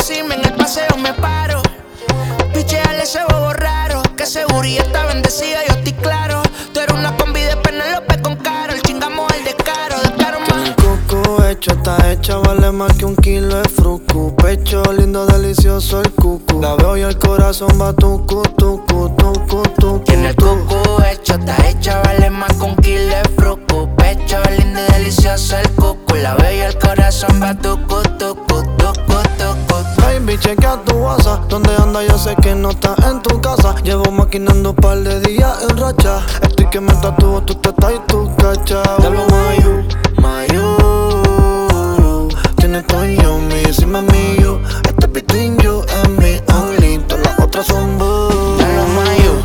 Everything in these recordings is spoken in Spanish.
decirme en el paseo me paro. Picheale ese bobo raro, que seguridad está bendecida, yo estoy claro. Tú eres una combi de Penélope con Karol, chingamos el descaro, descaro más. Tiene coco hecho, está hecha, vale más que 1 kilo de frucu. Pecho lindo, delicioso el cucu. La veo y el corazón va tucu, tucu, tucu, tucu. Tiene el coco hecho, está hecha, vale más que 1 kilo de frucu. Pecho lindo y delicioso el cucu. La veo y el corazón va tucu, tucu, tucu, tucu. Baby, chequea tu WhatsApp. ¿Dónde anda? Yo sé que no estás en tu casa. Llevo maquinando un par de días en racha. Estoy que me tatúo tu teta y tu cacha. Diablo Mayu, Mayu. Tienes todo en yo, me encima mío. Este between you and me only. Todas las otras son boo. Diablo Mayu,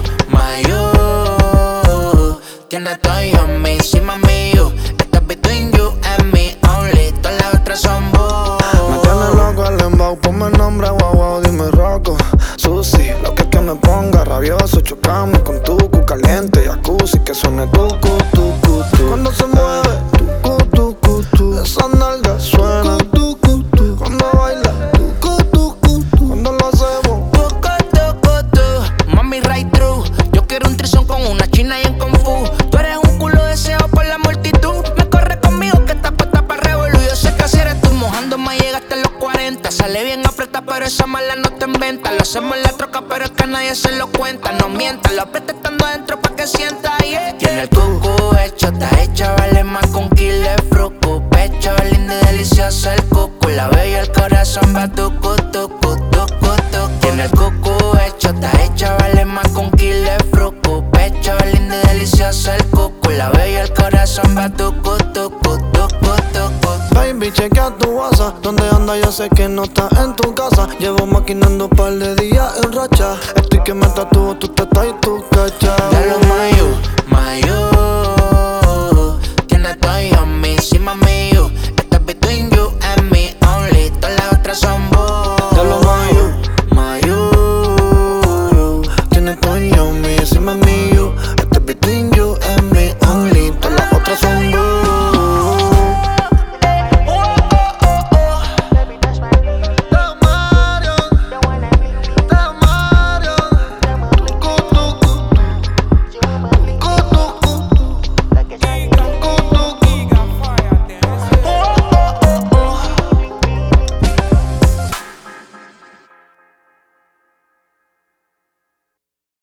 Mayu. Tienes todo yo, me encima mío. Esto es between you and me only. Todas las otras son boo. Me tiene loco el embau, ponme el nombre, guau, guau, dime Rocco. Susi, lo que me ponga rabioso. Chocamos con tucu, caliente, jacuzzi. Que suene tucu, tucu, tucu. Cuando se mueve, tucu, tucu, tucu. Esa nalga suena tucu, tucu. Cuando baila, tucu, tucu, tucu. Cuando lo hacemos, Tucu, tucu, tu. Mami, right through. Yo quiero un trisón con una china y en Kung Fu. Tú eres un culo deseado por la multitud. Me corre conmigo que estás puesta pa' revolú. Yo sé que así eres tú, mojándome llegaste a los 40. Sale bien apretada, pero esa mala no te inventa. Lo hacemos en la troca, pero es que nadie se lo cuenta. No mientas, lo aprieta estando adentro pa' que sienta, yeah. Tiene el cucu hecho, está hecha, vale más que 1 kilo de frucu. Pecho lindo y delicioso el cucu. La veo y el corazón va tucu, tucu, tucu, tucu. Tiene el cucu hecho, está hecha, vale más que 1 kilo de frucu. Pecho lindo y delicioso el cucu. La veo y el corazón va tucu, tucu, tucu, tucu. baby, chequea tu WhatsApp. ¿Dónde anda? Yo sé que no estás en tu casa. Llevo maquinando un par de días en racha. Estoy que me tatúo tu teta y tu cacha. Diablo Mayu, Mayu.